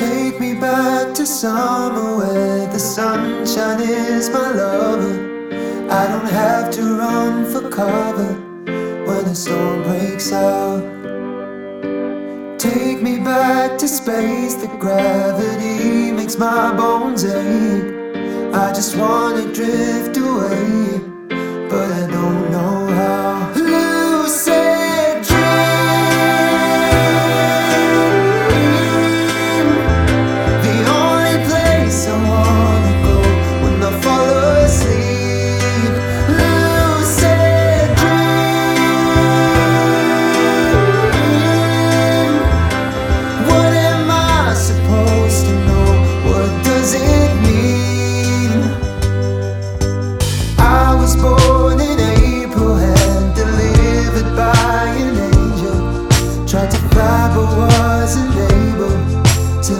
Take me back to summer where the sunshine is my lover. I don't have to run for cover when a storm breaks out. Take me back to space, the gravity makes my bones ache. I just wanna drift away, but I don't know